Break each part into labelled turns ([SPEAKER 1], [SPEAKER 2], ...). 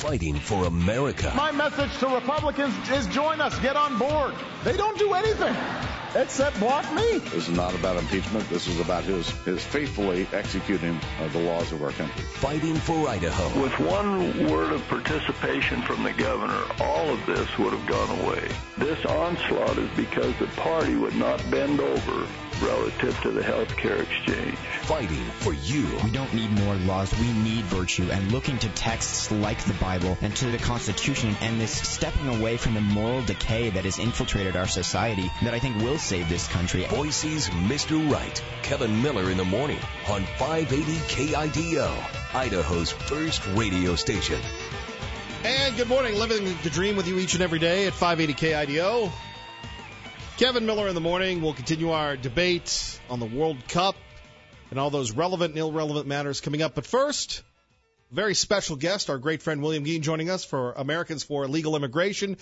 [SPEAKER 1] fighting for America.
[SPEAKER 2] My message to Republicans is join us, get on board. They don't do anything except block me.
[SPEAKER 3] This is not about impeachment. This is about his faithfully executing the laws of our country.
[SPEAKER 1] Fighting for Idaho.
[SPEAKER 4] With one word of participation from the governor, all of this would have gone away. This onslaught is because the party would not bend over relative to the health care exchange.
[SPEAKER 1] Fighting for you.
[SPEAKER 5] We don't need more laws. We need virtue. And looking to texts like the Bible and to the Constitution and this stepping away from the moral decay that has infiltrated our society that I think will save this country.
[SPEAKER 1] Boise's Mr. Right. Kevin Miller in the morning on 580 KIDO, Idaho's first radio station.
[SPEAKER 6] And good morning. Living the dream with you each and every day at 580 KIDO. Kevin Miller in the morning. We'll continue our debate on the World Cup and all those relevant and irrelevant matters coming up. But first, very special guest, our great friend William Geen joining us for Americans for Legal Immigration,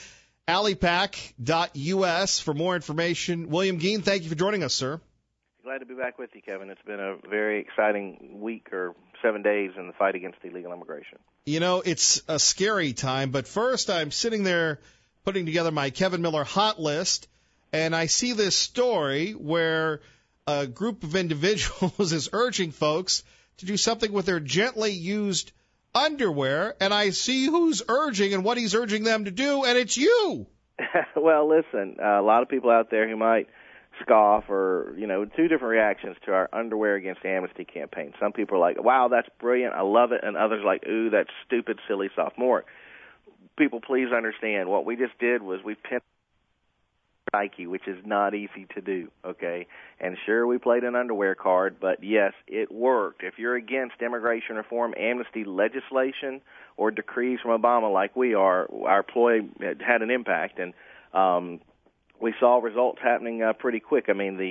[SPEAKER 6] alipac.us for more information. William Geen, thank you for joining us, sir.
[SPEAKER 7] Glad to be back with you, Kevin. It's been a very exciting week or 7 days in the fight against illegal immigration.
[SPEAKER 6] You know, it's a scary time, but first I'm sitting there putting together my Kevin Miller hot list, and I see this story where a group of individuals is urging folks to do something with their gently used underwear, and I see who's urging and what he's urging them to do, and it's you.
[SPEAKER 7] Well, listen, a lot of people out there who might scoff or, two different reactions to our Underwear Against Amnesty campaign. Some people are like, wow, that's brilliant, I love it, and others are like, ooh, that's stupid, silly, sophomoric. People, please understand, what we just did was we pinned Nike, which is not easy to do, okay? And sure, we played an underwear card, but yes, it worked. If you're against immigration reform, amnesty legislation, or decrees from Obama like we are, our ploy had an impact, and we saw results happening pretty quick. I mean,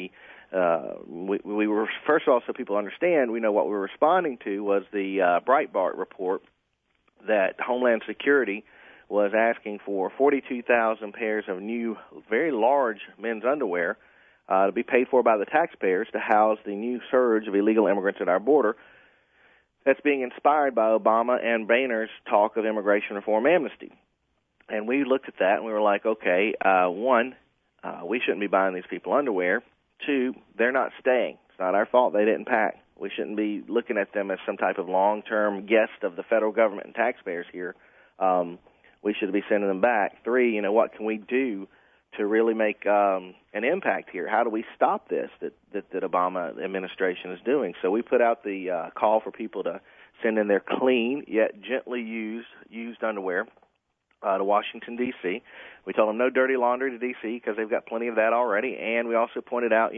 [SPEAKER 7] we were, first of all, so people understand, we know what we were responding to was the Breitbart report that Homeland Security was asking for 42,000 pairs of new, very large men's underwear to be paid for by the taxpayers to house the new surge of illegal immigrants at our border that's being inspired by Obama and Boehner's talk of immigration reform amnesty. And we looked at that and we were like, okay, one, we shouldn't be buying these people underwear. Two, they're not staying. It's not our fault they didn't pack. We shouldn't be looking at them as some type of long-term guest of the federal government and taxpayers here. We should be sending them back. Three, what can we do to really make an impact here? How do we stop this that Obama administration is doing? So we put out the call for people to send in their clean yet gently used underwear to Washington, D.C. We told them no dirty laundry to D.C. because they've got plenty of that already. And we also pointed out,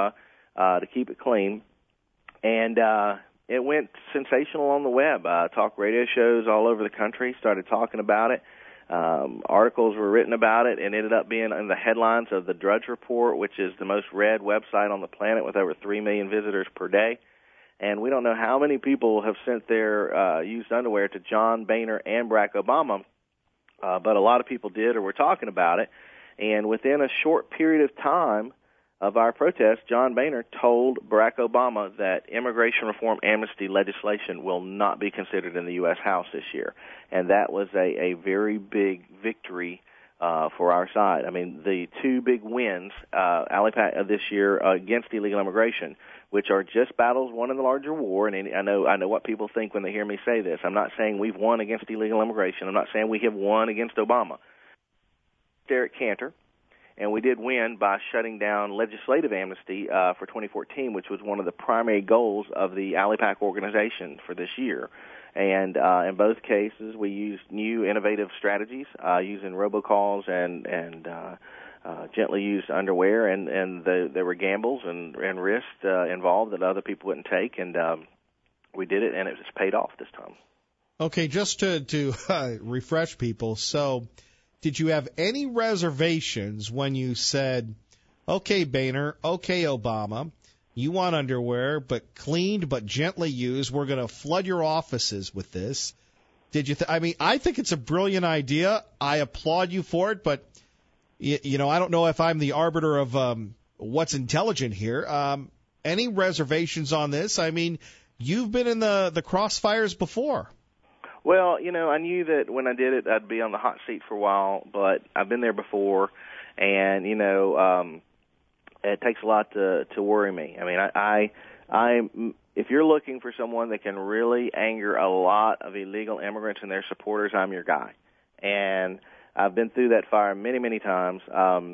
[SPEAKER 7] to keep it clean. And it went sensational on the web. Talk radio shows all over the country started talking about it. Articles were written about it and ended up being in the headlines of the Drudge Report, which is the most read website on the planet with over 3 million visitors per day. And we don't know how many people have sent their used underwear to John Boehner and Barack Obama, but a lot of people did or were talking about it. And within a short period of time of our protest, John Boehner told Barack Obama that immigration reform amnesty legislation will not be considered in the U.S. House this year. And that was a very big victory for our side. I mean, the two big wins, Alipac this year against illegal immigration, which are just battles won in the larger war. And I know what people think when they hear me say this. I'm not saying we've won against illegal immigration. I'm not saying we have won against Obama. Derek Cantor. And we did win by shutting down legislative amnesty for 2014, which was one of the primary goals of the Alipac organization for this year. And in both cases, we used new innovative strategies, using robocalls and gently used underwear, and there were gambles and risks involved that other people wouldn't take, and we did it, and it just paid off this time.
[SPEAKER 6] Okay, just to refresh people, so did you have any reservations when you said, okay, Boehner, okay, Obama, you want underwear, but cleaned but gently used, we're going to flood your offices with this? Did you I think it's a brilliant idea. I applaud you for it, but, I don't know if I'm the arbiter of what's intelligent here. Any reservations on this? I mean, you've been in the crossfires before.
[SPEAKER 7] Well, I knew that when I did it, I'd be on the hot seat for a while, but I've been there before, and, it takes a lot to worry me. I mean, if you're looking for someone that can really anger a lot of illegal immigrants and their supporters, I'm your guy. And I've been through that fire many, many times.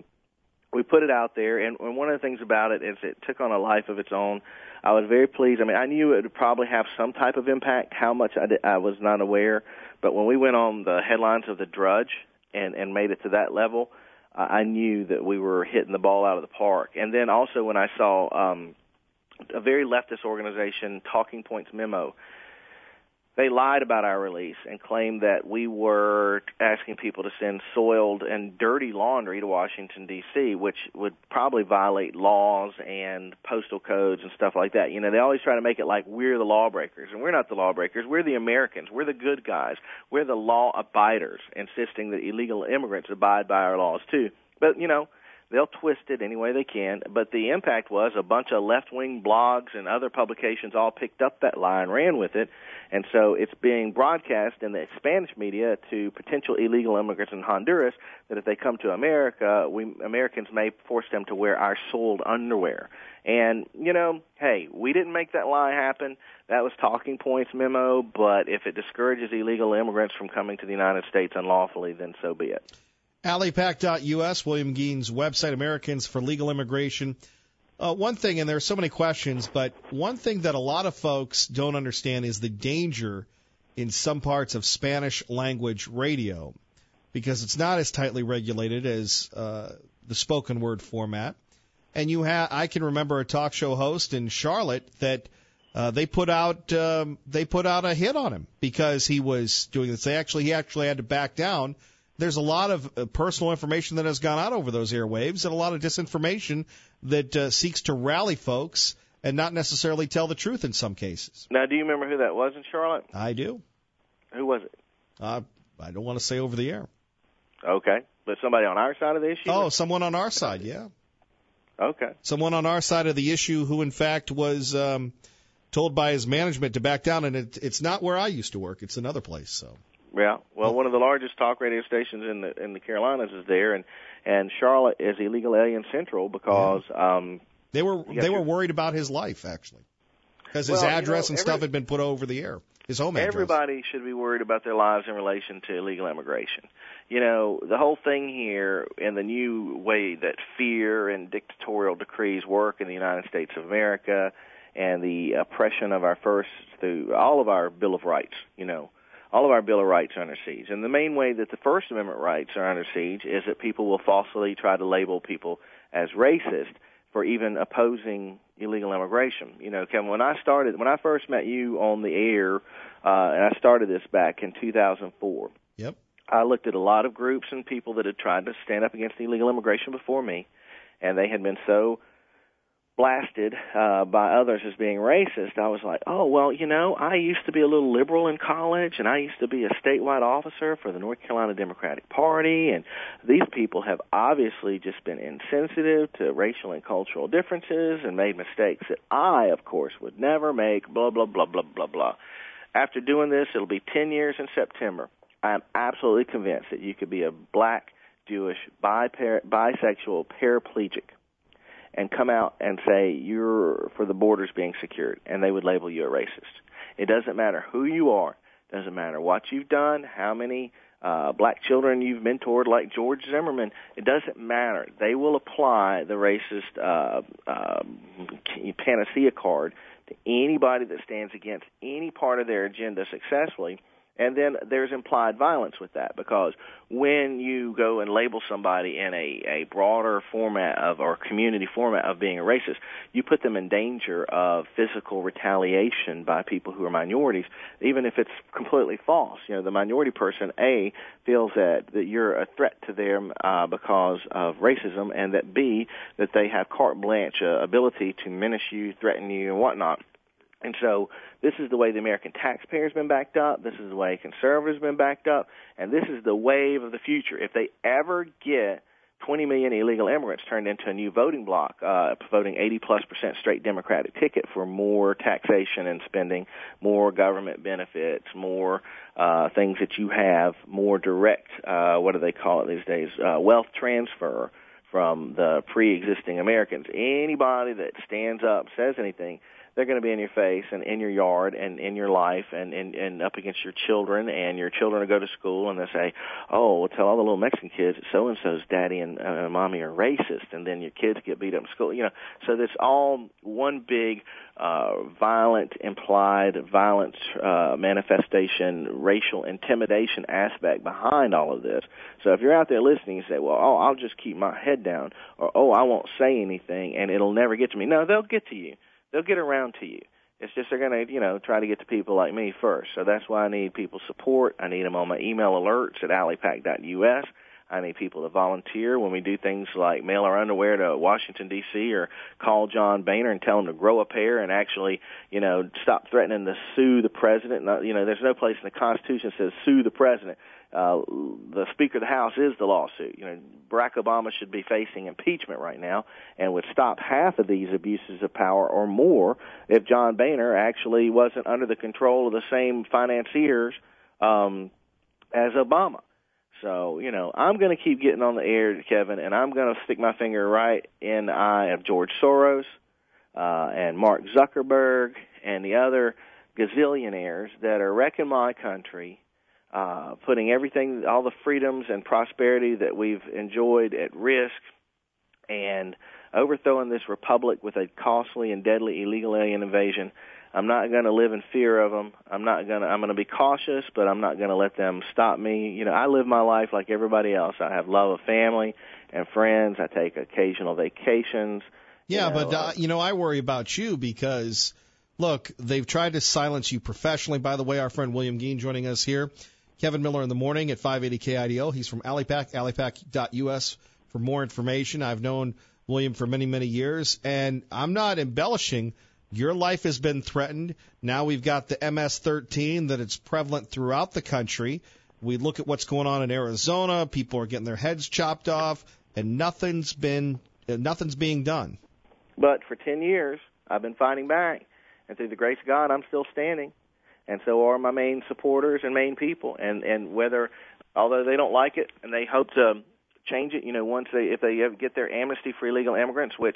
[SPEAKER 7] We put it out there, and one of the things about it is it took on a life of its own. I was very pleased. I mean, I knew it would probably have some type of impact. How much I was not aware. But when we went on the headlines of The Drudge and made it to that level, I knew that we were hitting the ball out of the park. And then also when I saw a very leftist organization, Talking Points Memo, they lied about our release and claimed that we were asking people to send soiled and dirty laundry to Washington, D.C., which would probably violate laws and postal codes and stuff like that. They always try to make it like we're the lawbreakers, and we're not the lawbreakers. We're the Americans. We're the good guys. We're the law abiders, insisting that illegal immigrants abide by our laws, too. But, they'll twist it any way they can. But the impact was a bunch of left-wing blogs and other publications all picked up that lie and ran with it. And so it's being broadcast in the Spanish media to potential illegal immigrants in Honduras that if they come to America, Americans may force them to wear our soiled underwear. And, hey, we didn't make that lie happen. That was Talking Points Memo. But if it discourages illegal immigrants from coming to the United States unlawfully, then so be it.
[SPEAKER 6] AliPac.us, William Gein's website, Americans for Legal Immigration. One thing, and there are so many questions, but one thing that a lot of folks don't understand is the danger in some parts of Spanish language radio, because it's not as tightly regulated as the spoken word format. And I can remember a talk show host in Charlotte that they put out a hit on him because he was doing this. He actually had to back down. There's a lot of personal information that has gone out over those airwaves and a lot of disinformation that seeks to rally folks and not necessarily tell the truth in some cases.
[SPEAKER 7] Now, do you remember who that was in Charlotte?
[SPEAKER 6] I do.
[SPEAKER 7] Who was it?
[SPEAKER 6] I don't want to say over the air.
[SPEAKER 7] Okay. But somebody on our side of the issue?
[SPEAKER 6] Oh, someone on our side, yeah.
[SPEAKER 7] Okay.
[SPEAKER 6] Someone on our side of the issue who, in fact, was told by his management to back down, and it's not where I used to work. It's another place, so...
[SPEAKER 7] Yeah, well, one of the largest talk radio stations in the Carolinas is there, and Charlotte is illegal alien central because
[SPEAKER 6] they were worried about his life actually, because his address and stuff had been put over the air. His home address.
[SPEAKER 7] Everybody should be worried about their lives in relation to illegal immigration. The whole thing here in the new way that fear and dictatorial decrees work in the United States of America, and the oppression of our first through all of our Bill of Rights, all of our Bill of Rights are under siege. And the main way that the First Amendment rights are under siege is that people will falsely try to label people as racist for even opposing illegal immigration. Kevin, when I first met you on the air, and I started this back in 2004,
[SPEAKER 6] yep,
[SPEAKER 7] I looked at a lot of groups and people that had tried to stand up against illegal immigration before me, and they had been so blasted by others as being racist. I was like, oh, well, I used to be a little liberal in college, and I used to be a statewide officer for the North Carolina Democratic Party, and these people have obviously just been insensitive to racial and cultural differences and made mistakes that I, of course, would never make, blah, blah, blah, blah, blah, blah. After doing this, it'll be 10 years in September. I am absolutely convinced that you could be a black, Jewish, bisexual, paraplegic, and come out and say you're for the borders being secured, and they would label you a racist. It doesn't matter who you are. It doesn't matter what you've done, how many black children you've mentored like George Zimmerman. It doesn't matter. They will apply the racist panacea card to anybody that stands against any part of their agenda successfully. And then there's implied violence with that, because when you go and label somebody in a broader format or community format of being a racist, you put them in danger of physical retaliation by people who are minorities, even if it's completely false. The minority person, A, feels that you're a threat to them because of racism, and that, B, that they have carte blanche ability to menace you, threaten you, and whatnot. And so this is the way the American taxpayer has been backed up. This is the way conservatives have been backed up. And this is the wave of the future. If they ever get 20 million illegal immigrants turned into a new voting bloc, voting 80+% straight Democratic ticket for more taxation and spending, more government benefits, more things that you have, more direct, what do they call it these days, wealth transfer from the pre-existing Americans. Anybody that stands up, says anything, they're going to be in your face and in your yard and in your life and up against your children, and your children will go to school and they'll say, oh, we'll tell all the little Mexican kids that so-and-so's daddy and mommy are racist, and then your kids get beat up in school. So that's all one big violent, implied violence manifestation, racial intimidation aspect behind all of this. So if you're out there listening and say, well, oh, I'll just keep my head down, or, oh, I won't say anything and it'll never get to me. No, they'll get to you. They'll get around to you. It's just they're going to, try to get to people like me first. So that's why I need people's support. I need them on my email alerts at allypack.us. I need people to volunteer when we do things like mail our underwear to Washington, D.C., or call John Boehner and tell him to grow a pair and actually, stop threatening to sue the president. There's no place in the Constitution that says sue the president. The Speaker of the House is the lawsuit. Barack Obama should be facing impeachment right now and would stop half of these abuses of power or more if John Boehner actually wasn't under the control of the same financiers as Obama. So, I'm going to keep getting on the air, Kevin, and I'm going to stick my finger right in the eye of George Soros and Mark Zuckerberg and the other gazillionaires that are wrecking my country, putting everything, all the freedoms and prosperity that we've enjoyed at risk, and overthrowing this republic with a costly and deadly illegal alien invasion. I'm not going to live in fear of them. I'm going to be cautious, but I'm not going to let them stop me. I live my life like everybody else. I have love of family and friends. I take occasional vacations.
[SPEAKER 6] Yeah, but I worry about you because, look, they've tried to silence you professionally. By the way, our friend William Geen joining us here. Kevin Miller in the morning at 580 KIDO. He's from Allypack, allypack.us for more information. I've known William for many, many years, and I'm not embellishing. Your life has been threatened. Now we've got the MS-13 that it's prevalent throughout the country. We look at what's going on in Arizona. People are getting their heads chopped off, and nothing's being done.
[SPEAKER 7] But for 10 years, I've been fighting back, and through the grace of God, I'm still standing. And so are my main supporters and main people. And although they don't like it and they hope to change it, if they get their amnesty for illegal immigrants, which,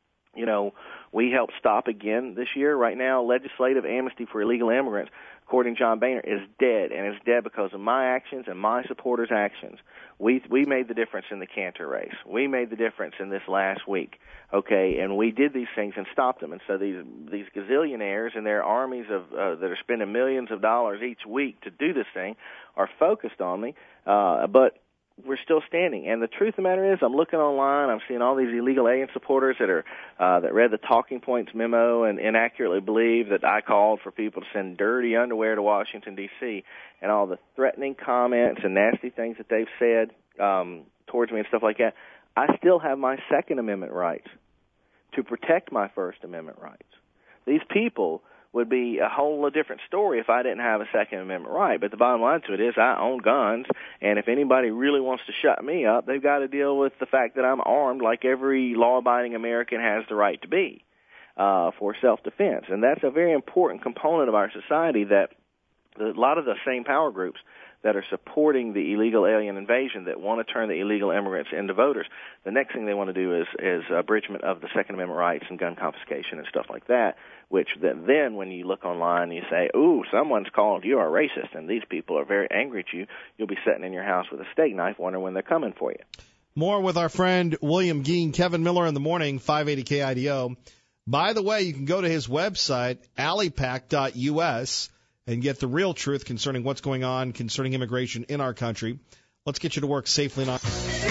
[SPEAKER 7] we helped stop again this year. Right now, legislative amnesty for illegal immigrants, according to John Boehner, is dead, and it's dead because of my actions and my supporters' actions. We made the difference in the Cantor race. We made the difference in this last week, okay, and we did these things and stopped them. And so these gazillionaires and their armies of that are spending millions of dollars each week to do this thing are focused on me, but we're still standing. And the truth of the matter is, I'm looking online, I'm seeing all these illegal alien supporters that read the Talking Points memo and inaccurately believe that I called for people to send dirty underwear to Washington, D.C., and all the threatening comments and nasty things that they've said towards me and stuff like that. I still have my Second Amendment rights to protect my First Amendment rights. These people would be a whole different story if I didn't have a Second Amendment right. But the bottom line to it is I own guns, and if anybody really wants to shut me up, they've got to deal with the fact that I'm armed like every law-abiding American has the right to be for self-defense. And that's a very important component of our society that a lot of the same power groups that are supporting the illegal alien invasion, that want to turn the illegal immigrants into voters, the next thing they want to do is abridgment of the Second Amendment rights and gun confiscation and stuff like that, which then when you look online and you say, ooh, someone's called you a racist and these people are very angry at you, you'll be sitting in your house with a steak knife wondering when they're coming for you.
[SPEAKER 6] More with our friend William Geen, Kevin Miller in the morning, 580 KIDO. By the way, you can go to his website, allypack.us, and get the real truth concerning what's going on concerning immigration in our country. Let's get you to work safely.
[SPEAKER 8] The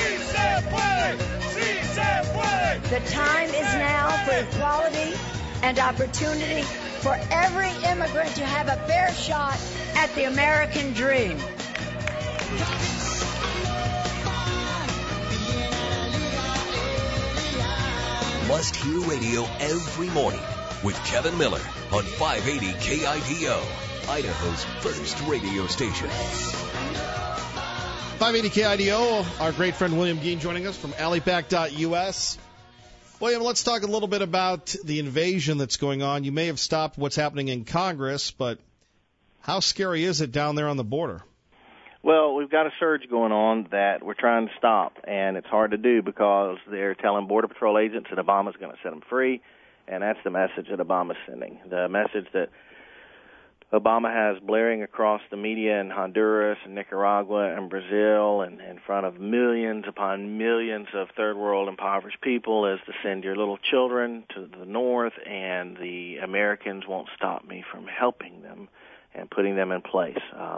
[SPEAKER 8] time is now for equality and opportunity for every immigrant to have a fair shot at the American dream.
[SPEAKER 1] Must Hear Radio every morning with Kevin Miller on 580 KIDO, Idaho's first radio station.
[SPEAKER 6] 580 KIDO, our great friend William Geen joining us from Alleypack.us. William, let's talk a little bit about the invasion that's going on. You may have stopped what's happening in Congress, but how scary is it down there on the border?
[SPEAKER 7] Well, we've got a surge going on that we're trying to stop, and it's hard to do because they're telling Border Patrol agents that Obama's going to set them free, and that's the message that Obama's sending. The message that Obama has blaring across the media in Honduras and Nicaragua and Brazil and in front of millions upon millions of third world impoverished people is to send your little children to the north, and the Americans won't stop me from helping them and putting them in place.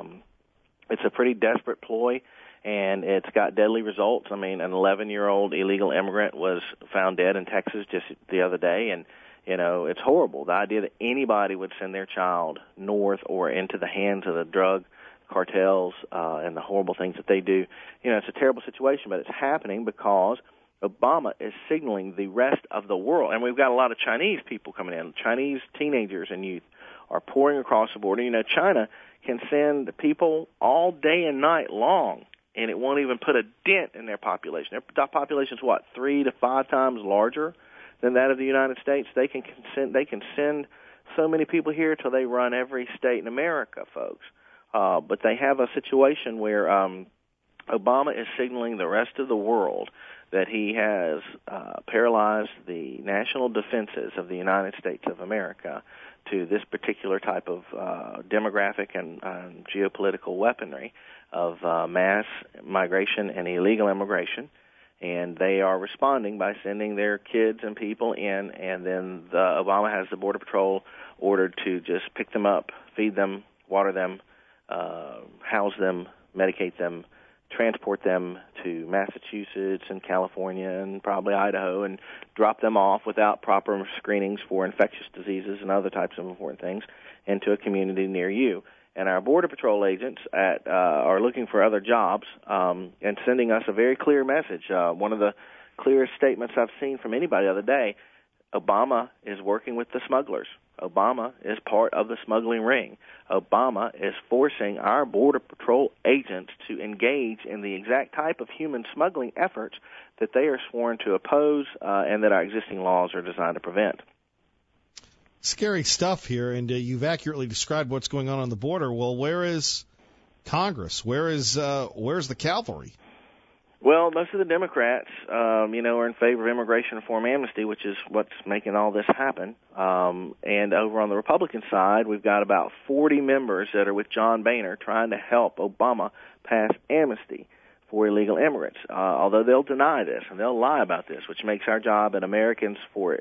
[SPEAKER 7] It's a pretty desperate ploy, and it's got deadly results. I mean, an 11-year-old illegal immigrant was found dead in Texas just the other day, and you know, it's horrible. The idea that anybody would send their child north or into the hands of the drug cartels and the horrible things that they do, you know, it's a terrible situation, but it's happening because Obama is signaling the rest of the world. And we've got a lot of Chinese people coming in. Chinese teenagers and youth are pouring across the border. You know, China can send people all day and night long, and it won't even put a dent in their population. Their population's, 3 to 5 times larger than that of the United States. They can send so many people here till they run every state in America, folks. But they have a situation where Obama is signaling the rest of the world that he has paralyzed the national defenses of the United States of America to this particular type of demographic and geopolitical weaponry of mass migration and illegal immigration. And they are responding by sending their kids and people in, and then Obama has the Border Patrol ordered to just pick them up, feed them, water them, house them, medicate them, transport them to Massachusetts and California and probably Idaho, and drop them off without proper screenings for infectious diseases and other types of important things into a community near you. And our Border Patrol agents are looking for other jobs and sending us a very clear message. One of the clearest statements I've seen from anybody the other day, Obama is working with the smugglers. Obama is part of the smuggling ring. Obama is forcing our Border Patrol agents to engage in the exact type of human smuggling efforts that they are sworn to oppose and that our existing laws are designed to prevent.
[SPEAKER 6] Scary stuff here, and you've accurately described what's going on the border. Well, where is Congress? Where's the cavalry?
[SPEAKER 7] Well, most of the Democrats, are in favor of immigration reform amnesty, which is what's making all this happen. And over on the Republican side, we've got about 40 members that are with John Boehner trying to help Obama pass amnesty for illegal immigrants, although they'll deny this and they'll lie about this, which makes our job at Americans for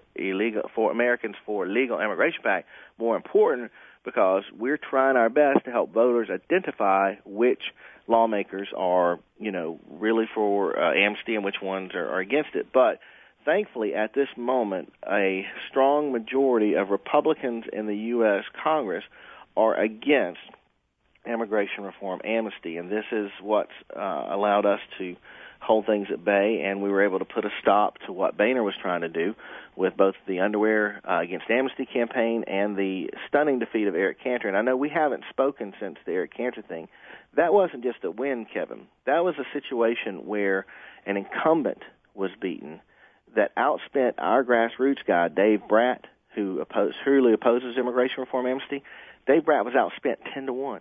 [SPEAKER 7] Legal Immigration PAC more important, because we're trying our best to help voters identify which lawmakers are, really for amnesty and which ones are against it. But thankfully, at this moment, a strong majority of Republicans in the U.S. Congress are against immigration reform amnesty, and this is what's allowed us to hold things at bay, and we were able to put a stop to what Boehner was trying to do with both the Underwear Against Amnesty campaign and the stunning defeat of Eric Cantor. And I know we haven't spoken since the Eric Cantor thing. That wasn't just a win, Kevin. That was a situation where an incumbent was beaten that outspent our grassroots guy, Dave Bratt, who truly opposes immigration reform amnesty. Dave Bratt was outspent 10-1.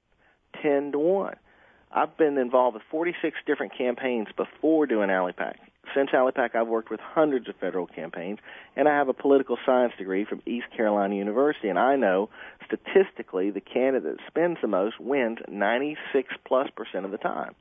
[SPEAKER 7] 10-1. I've been involved with 46 different campaigns before doing AlleyPack. Since AlleyPack, I've worked with hundreds of federal campaigns, and I have a political science degree from East Carolina University, and I know statistically the candidate that spends the most wins 96+% of the time.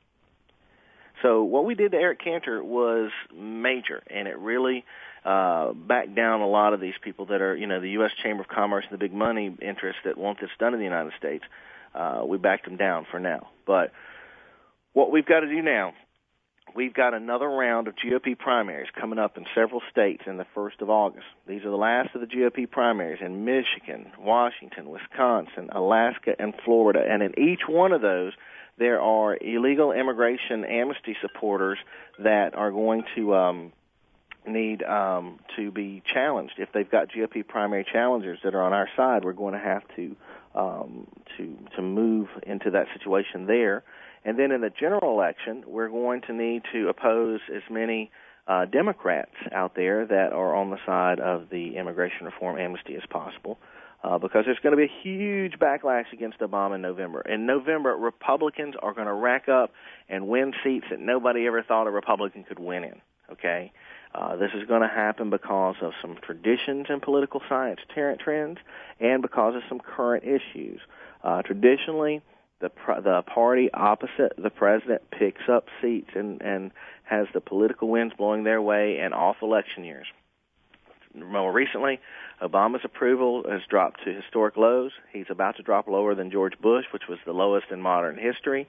[SPEAKER 7] So what we did to Eric Cantor was major, and it really backed down a lot of these people that are, the U.S. Chamber of Commerce and the big money interests that want this done in the United States. We backed them down for now. But what we've got to do now, we've got another round of GOP primaries coming up in several states in the 1st of August. These are the last of the GOP primaries in Michigan, Washington, Wisconsin, Alaska, and Florida. And in each one of those, there are illegal immigration amnesty supporters that are going to need to be challenged. If they've got GOP primary challengers that are on our side, we're going to have to move into that situation there. And then in the general election, we're going to need to oppose as many Democrats out there that are on the side of the immigration reform amnesty as possible, because there's going to be a huge backlash against Obama in November. In November, Republicans are going to rack up and win seats that nobody ever thought a Republican could win in, okay? This is going to happen because of some traditions in political science trends and because of some current issues. Traditionally, the party opposite the president picks up seats and has the political winds blowing their way in off election years. More recently, Obama's approval has dropped to historic lows. He's about to drop lower than George Bush, which was the lowest in modern history.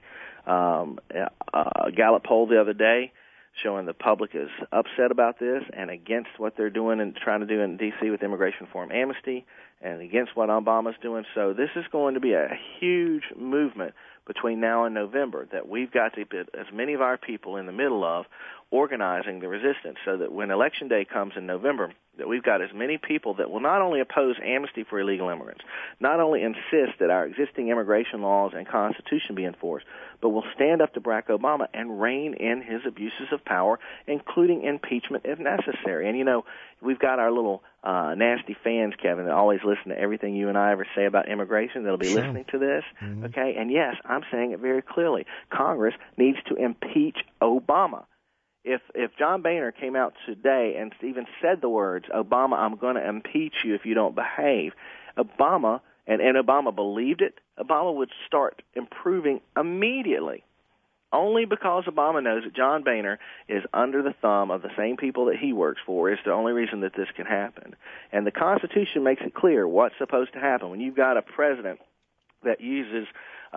[SPEAKER 7] A Gallup poll the other day showing the public is upset about this and against what they're doing and trying to do in D.C. with immigration reform amnesty and against what Obama's doing. So this is going to be a huge movement between now and November that we've got to get as many of our people in the middle of organizing the resistance so that when Election Day comes in November, that we've got as many people that will not only oppose amnesty for illegal immigrants, not only insist that our existing immigration laws and Constitution be enforced, but will stand up to Barack Obama and rein in his abuses of power, including impeachment if necessary. And, you know, we've got our little nasty fans, Kevin, that always listen to everything you and I ever say about immigration. They'll be listening to this, okay? And, yes, I'm saying it very clearly. Congress needs to impeach Obama. If John Boehner came out today and even said the words, Obama, I'm going to impeach you if you don't behave, Obama, and Obama believed it, Obama would start improving immediately. Only because Obama knows that John Boehner is under the thumb of the same people that he works for is the only reason that this can happen. And the Constitution makes it clear what's supposed to happen. When you've got a president that uses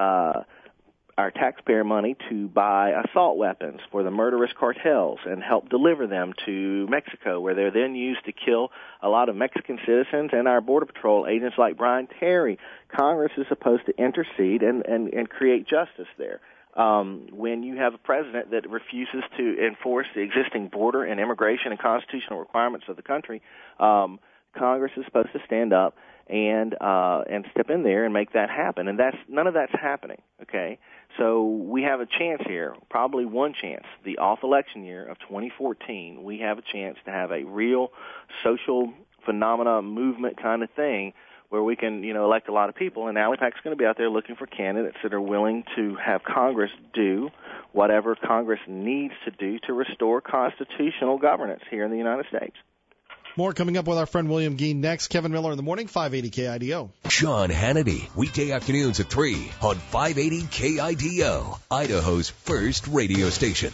[SPEAKER 7] our taxpayer money to buy assault weapons for the murderous cartels and help deliver them to Mexico, where they're then used to kill a lot of Mexican citizens and our Border Patrol agents like Brian Terry. Congress is supposed to intercede and create justice there. When you have a president that refuses to enforce the existing border and immigration and constitutional requirements of the country, Congress is supposed to stand up and step in there and make that happen. And none of that's happening, okay? So we have a chance here, probably one chance, the off-election year of 2014, we have a chance to have a real social phenomena movement kind of thing where we can, elect a lot of people. And ALIPAC's going to be out there looking for candidates that are willing to have Congress do whatever Congress needs to do to restore constitutional governance here in the United States.
[SPEAKER 6] More coming up with our friend William Geen next. Kevin Miller in the morning, 580 KIDO.
[SPEAKER 1] Sean Hannity, weekday afternoons at 3 on 580 KIDO, Idaho's first radio station.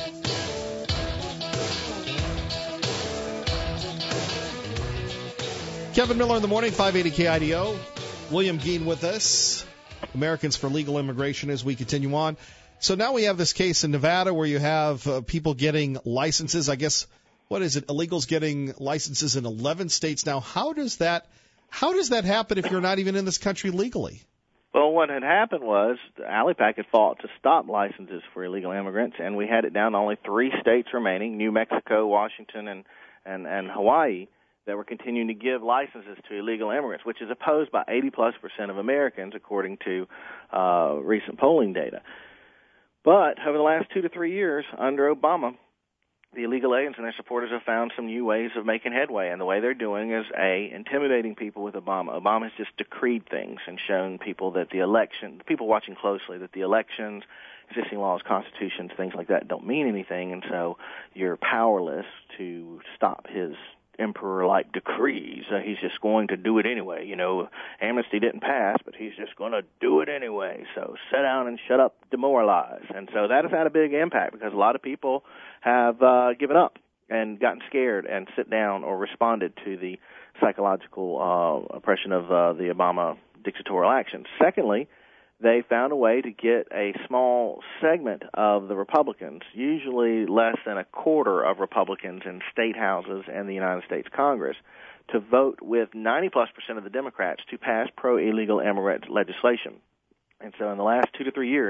[SPEAKER 6] Kevin Miller in the morning, 580 KIDO. William Geen with us. Americans for Legal Immigration as we continue on. So now we have this case in Nevada where you have people getting licenses, I guess. What is it? Illegals getting licenses in 11 states now. How does that happen if you're not even in this country legally?
[SPEAKER 7] Well, what had happened was ALIPAC had fought to stop licenses for illegal immigrants, and we had it down to only 3 states remaining, New Mexico, Washington, and Hawaii, that were continuing to give licenses to illegal immigrants, which is opposed by 80+% of Americans, according to recent polling data. But over the last 2 to 3 years, under Obama, the illegal aliens and their supporters have found some new ways of making headway, and the way they're doing is, intimidating people with Obama. Obama has just decreed things and shown people that people watching closely, that the elections, existing laws, constitutions, things like that don't mean anything, and so you're powerless to stop his emperor-like decrees. He's just going to do it anyway. Amnesty didn't pass, but he's just going to do it anyway. So sit down and shut up, demoralize. And so that has had a big impact because a lot of people have given up and gotten scared and sit down or responded to the psychological oppression of the Obama dictatorial actions. Secondly, they found a way to get a small segment of the Republicans, usually less than a quarter of Republicans in state houses and the United States Congress, to vote with 90+% of the Democrats to pass pro-illegal immigrant legislation. And so in the last 2 to 3 years,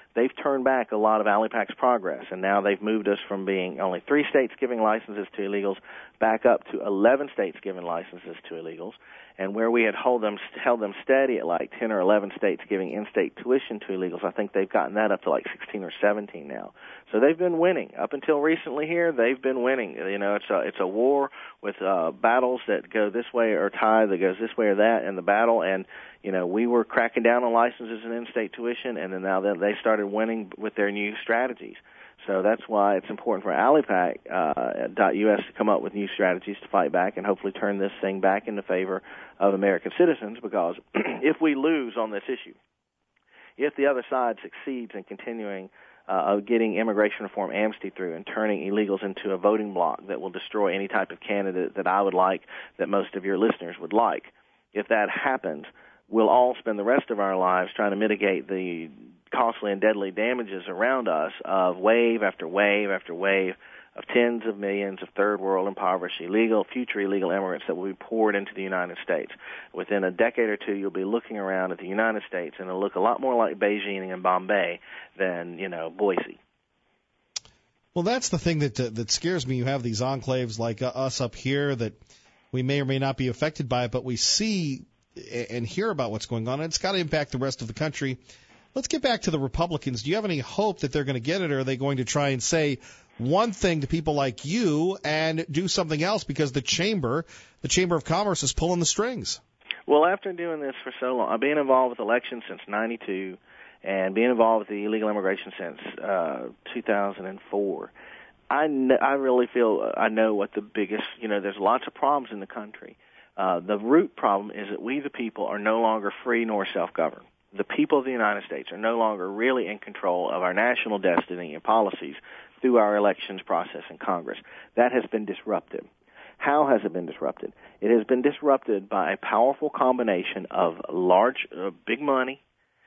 [SPEAKER 7] they've turned back a lot of ALIPAC's progress, and now they've moved us from being only 3 states giving licenses to illegals back up to 11 states giving licenses to illegals. And where we had held them steady at like 10 or 11 states giving in-state tuition to illegals, I think they've gotten that up to like 16 or 17 now. So they've been winning. Up until recently here, they've been winning. You know, it's a war with battles that go this way, or tide that goes this way or that in the battle. And, you know, we were cracking down on licenses and in-state tuition, and then now they started winning with their new strategies. So that's why it's important for ALIPAC.us to come up with new strategies to fight back and hopefully turn this thing back into favor of American citizens, because if we lose on this issue, if the other side succeeds in continuing of getting immigration reform amnesty through and turning illegals into a voting bloc that will destroy any type of candidate that I would like, that most of your listeners would like, if that happens, we'll all spend the rest of our lives trying to mitigate the costly and deadly damages around us of wave after wave after wave of tens of millions of third world impoverished future illegal immigrants that will be poured into the United States. Within a decade or two, you'll be looking around at the United States, and it'll look a lot more like Beijing and Bombay than, you know, Boise.
[SPEAKER 6] Well, that's the thing that scares me. You have these enclaves like us up here that we may or may not be affected by it, but we see and hear about what's going on, and it's got to impact the rest of the country. Let's get back to the Republicans. Do you have any hope that they're going to get it, or are they going to try and say one thing to people like you and do something else because the Chamber of Commerce is pulling the strings?
[SPEAKER 7] Well, after doing this for so long, I've been involved with elections since '92 and being involved with the illegal immigration since 2004. I really feel I know what the biggest, you know, there's lots of problems in the country. The root problem is that we, the people, are no longer free nor self-governed. The people of the United States are no longer really in control of our national destiny and policies through our elections process in Congress. That has been disrupted. How has it been disrupted? It has been disrupted by a powerful combination of big money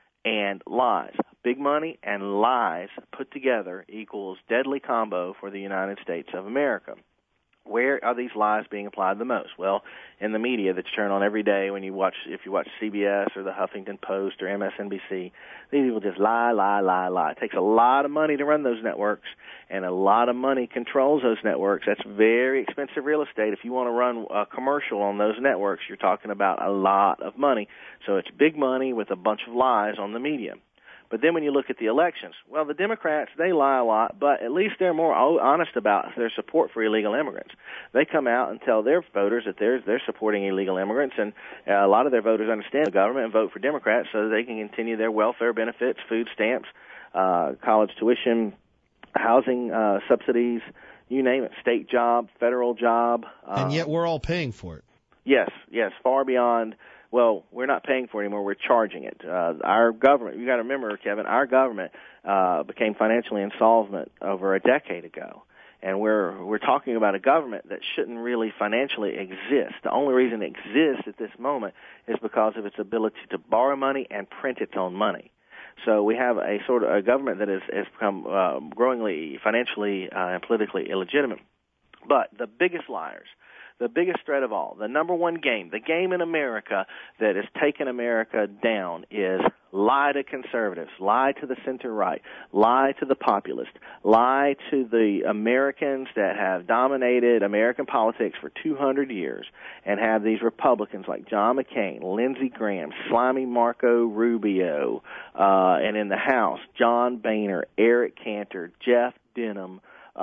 [SPEAKER 7] and lies. Big money and lies put together equals deadly combo for the United States of America. Where are these lies being applied the most? Well, in the media that you turn on every day if you watch CBS or the Huffington Post or MSNBC, these people just lie. It takes a lot of money to run those networks, and a lot of money controls those networks. That's very expensive real estate. If you want to run a commercial on those networks, you're talking about a lot of money. So it's big money with a bunch of lies on the media. But then when you look at the elections, well, the Democrats, they lie a lot, but at least they're more honest about their support for illegal immigrants. They come out and tell their voters that they're supporting illegal immigrants, and a lot of their voters understand the government and vote for Democrats so that they can continue their welfare benefits, food stamps, college tuition, housing subsidies, you name it, state job, federal job.
[SPEAKER 6] And yet we're all paying for it.
[SPEAKER 7] Yes, far beyond. Well, we're not paying for it anymore. We're charging it. Our government, you got to remember, Kevin, our government became financially insolvent over a decade ago. And we're talking about a government that shouldn't really financially exist. The only reason it exists at this moment is because of its ability to borrow money and print its own money. So we have a sort of a government that has become growingly financially and politically illegitimate. But the biggest liars, the biggest threat of all, the number one game, the game in America that has taken America down is lie to conservatives, lie to the center-right, lie to the populist, lie to the Americans that have dominated American politics for 200 years and have these Republicans like John McCain, Lindsey Graham, slimy Marco Rubio, and in the House, John Boehner, Eric Cantor, Jeff Denham,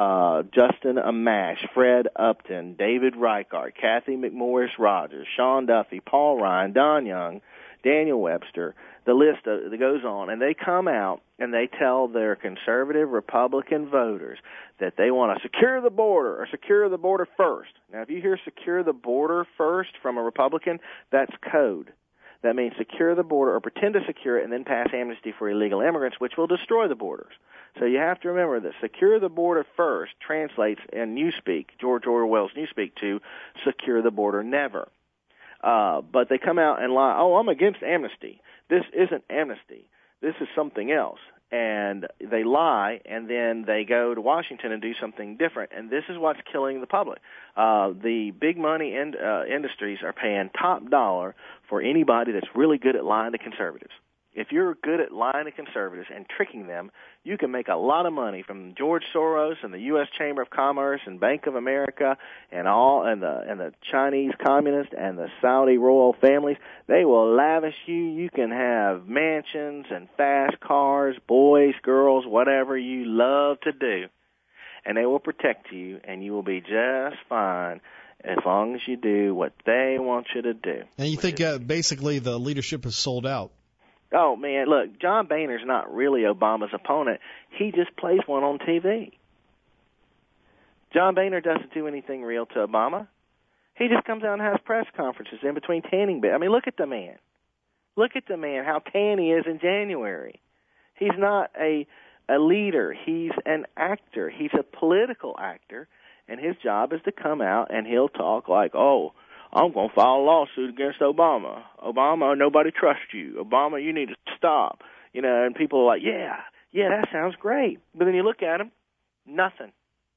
[SPEAKER 7] Justin Amash, Fred Upton, David Reichart, Kathy McMorris Rogers, Sean Duffy, Paul Ryan, Don Young, Daniel Webster, the list that goes on, and they come out and they tell their conservative Republican voters that they want to secure the border or secure the border first. Now, if you hear secure the border first from a Republican, that's code. That means secure the border or pretend to secure it and then pass amnesty for illegal immigrants, which will destroy the borders. So you have to remember that secure the border first translates in Newspeak, George Orwell's Newspeak, to secure the border never. But they come out and lie, oh, I'm against amnesty. This isn't amnesty. This is something else. And they lie, and then they go to Washington and do something different. And this is what's killing the public. The big money industries are paying top dollar for anybody that's really good at lying to conservatives. If you're good at lying to conservatives and tricking them, you can make a lot of money from George Soros and the U.S. Chamber of Commerce and Bank of America and the Chinese communists and the Saudi royal families. They will lavish you. You can have mansions and fast cars, boys, girls, whatever you love to do, and they will protect you, and you will be just fine as long as you do what they want you to do.
[SPEAKER 6] And you think basically the leadership is sold out?
[SPEAKER 7] Oh, man, look, John Boehner's not really Obama's opponent. He just plays one on TV. John Boehner doesn't do anything real to Obama. He just comes out and has press conferences in between tanning beds. I mean, look at the man. Look at the man, how tan he is in January. He's not a leader. He's an actor. He's a political actor, and his job is to come out and he'll talk like, oh, I'm going to file a lawsuit against Obama. Obama, nobody trusts you. Obama, you need to stop. You know, and people are like, yeah, that sounds great. But then you look at him, nothing.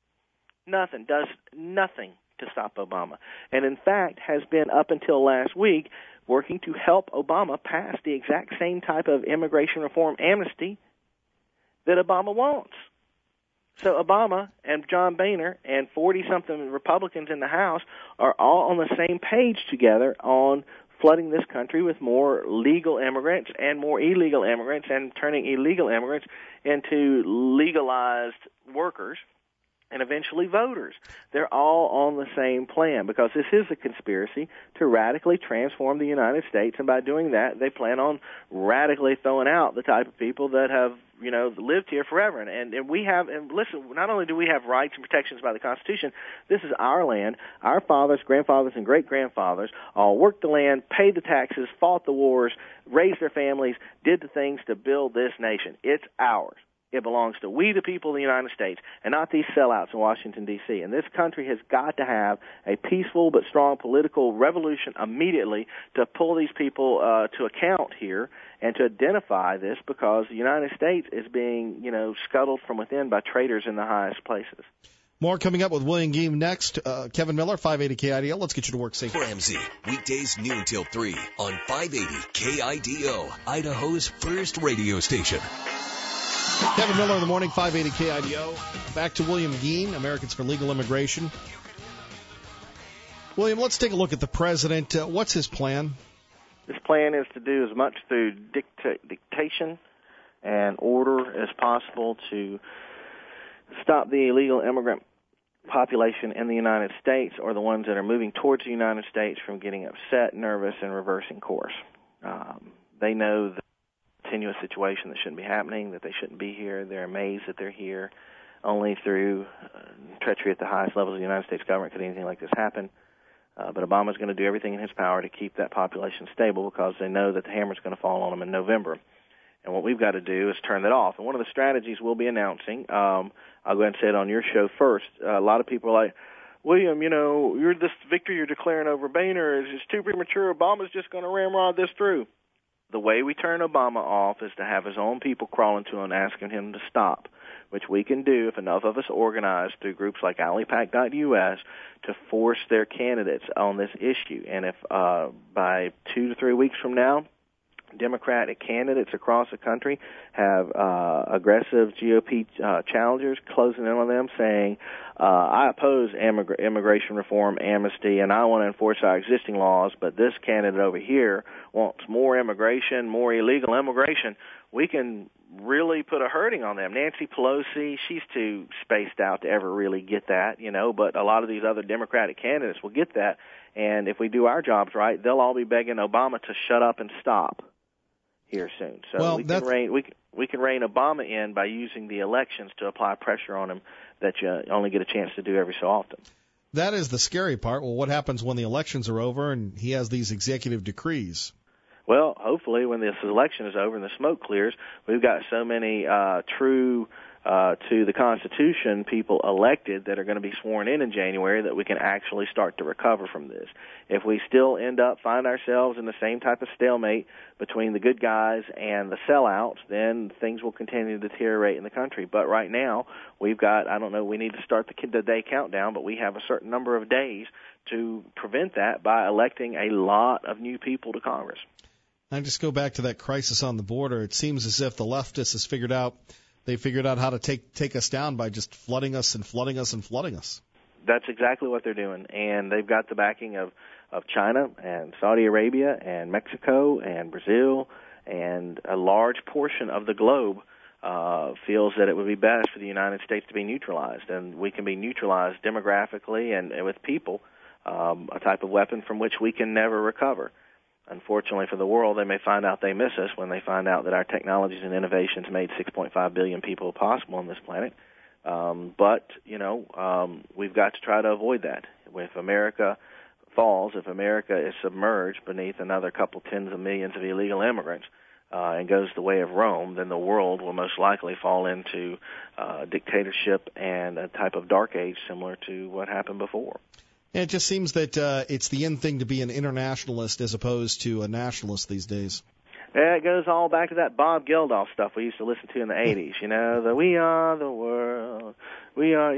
[SPEAKER 7] Does nothing to stop Obama. And in fact, has been up until last week working to help Obama pass the exact same type of immigration reform amnesty that Obama wants. So Obama and John Boehner and 40-something Republicans in the House are all on the same page together on flooding this country with more legal immigrants and more illegal immigrants and turning illegal immigrants into legalized workers and eventually voters. They're all on the same plan because this is a conspiracy to radically transform the United States, and by doing that, they plan on radically throwing out the type of people that have, you know, lived here forever. And we have, and listen, not only do we have rights and protections by the Constitution, this is our land. Our fathers, grandfathers, and great-grandfathers all worked the land, paid the taxes, fought the wars, raised their families, did the things to build this nation. It's ours. It belongs to we, the people of the United States, and not these sellouts in Washington, D.C. And this country has got to have a peaceful but strong political revolution immediately to pull these people to account here and to identify this, because the United States is being, you know, scuttled from within by traitors in the highest places.
[SPEAKER 6] More coming up with William Geem next. Kevin Miller, 580 KIDO. Let's get you to work safe.
[SPEAKER 1] Ramsey, weekdays noon till 3 on 580 KIDO, Idaho's first radio station.
[SPEAKER 6] Kevin Miller in the morning, 580 KIDO. Back to William Geem, Americans for Legal Immigration. William, let's take a look at the president. What's his plan?
[SPEAKER 7] His plan is to do as much through dictation and order as possible to stop the illegal immigrant population in the United States, or the ones that are moving towards the United States, from getting upset, nervous, and reversing course. They know that continuous situation that shouldn't be happening, that they shouldn't be here. They're amazed that they're here. Only through treachery at the highest levels of the United States government could anything like this happen. But Obama's going to do everything in his power to keep that population stable, because they know that the hammer's going to fall on them in November. And what we've got to do is turn that off. And one of the strategies we'll be announcing, I'll go ahead and say it on your show first. A lot of people are like, William, you know, this victory you're declaring over Boehner is too premature. Obama's just going to ramrod this through. The way we turn Obama off is to have his own people crawling to him and asking him to stop, which we can do if enough of us organize through groups like AliPac.us to force their candidates on this issue. And if by 2 to 3 weeks from now, Democratic candidates across the country have aggressive GOP challengers closing in on them saying, I oppose immigration reform, amnesty, and I want to enforce our existing laws, but this candidate over here wants more immigration, more illegal immigration, we can really put a hurting on them. Nancy Pelosi, she's too spaced out to ever really get that, you know, but a lot of these other Democratic candidates will get that, and if we do our jobs right, they'll all be begging Obama to shut up and stop here soon. So we can rein Obama in by using the elections to apply pressure on him that you only get a chance to do every so often.
[SPEAKER 6] That is the scary part. Well, what happens when the elections are over and he has these executive decrees?
[SPEAKER 7] Well, hopefully when this election is over and the smoke clears, we've got so many true to the Constitution people elected that are going to be sworn in January that we can actually start to recover from this. If we still find ourselves in the same type of stalemate between the good guys and the sellouts, then things will continue to deteriorate in the country. But right now, we've got, we need to start the day countdown, but we have a certain number of days to prevent that by electing a lot of new people to Congress.
[SPEAKER 6] I just go back to that crisis on the border. It seems as if the leftists has figured out how to take us down by just flooding us and flooding us and flooding us.
[SPEAKER 7] That's exactly what they're doing, and they've got the backing of China and Saudi Arabia and Mexico and Brazil, and a large portion of the globe feels that it would be best for the United States to be neutralized, and we can be neutralized demographically and with people, a type of weapon from which we can never recover. Unfortunately for the world, they may find out they miss us when they find out that our technologies and innovations made 6.5 billion people possible on this planet. But we've got to try to avoid that. If America falls, if America is submerged beneath another couple tens of millions of illegal immigrants and goes the way of Rome, then the world will most likely fall into dictatorship and a type of dark age similar to what happened before.
[SPEAKER 6] And it just seems that it's the in thing to be an internationalist as opposed to a nationalist these days.
[SPEAKER 7] Yeah, it goes all back to that Bob Geldof stuff we used to listen to in the 80s, the we are the world, we are,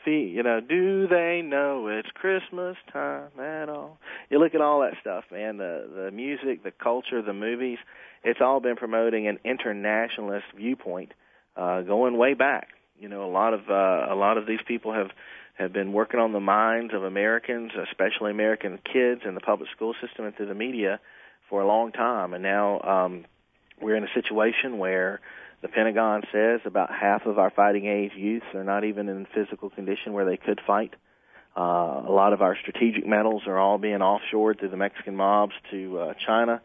[SPEAKER 7] do they know it's Christmas time at all? You look at all that stuff, man, the music, the culture, the movies, it's all been promoting an internationalist viewpoint going way back. A lot of these people have been working on the minds of Americans, especially American kids in the public school system and through the media for a long time. And now we're in a situation where the Pentagon says about half of our fighting age youths are not even in physical condition where they could fight. A lot of our strategic metals are all being offshored through the Mexican mobs to China.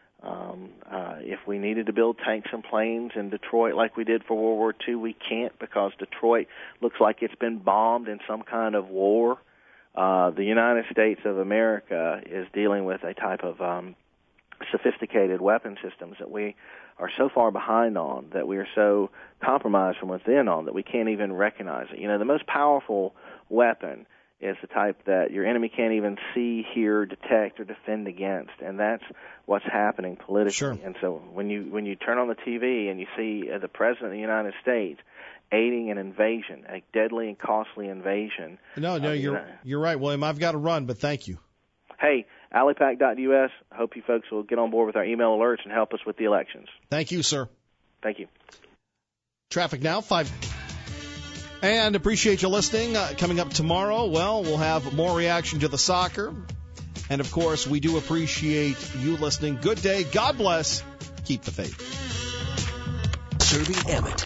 [SPEAKER 7] If we needed to build tanks and planes in Detroit like we did for World War II, we can't because Detroit looks like it's been bombed in some kind of war. The United States of America is dealing with a type of sophisticated weapon systems that we are so far behind on, that we are so compromised from within on, that we can't even recognize it. The most powerful weapon is the type that your enemy can't even see, hear, detect, or defend against, and that's what's happening politically.
[SPEAKER 6] Sure.
[SPEAKER 7] And so when you turn on the TV and you see the President of the United States aiding an invasion, a deadly and costly invasion.
[SPEAKER 6] No, you're right, William. I've got to run, but thank you.
[SPEAKER 7] Hey, Alipac.us, I hope you folks will get on board with our email alerts and help us with the elections.
[SPEAKER 6] Thank you, sir.
[SPEAKER 7] Thank you.
[SPEAKER 6] Traffic now, 5. And appreciate you listening. Coming up tomorrow, we'll have more reaction to the soccer. And, of course, we do appreciate you listening. Good day. God bless. Keep the faith.
[SPEAKER 1] Serby Emmett.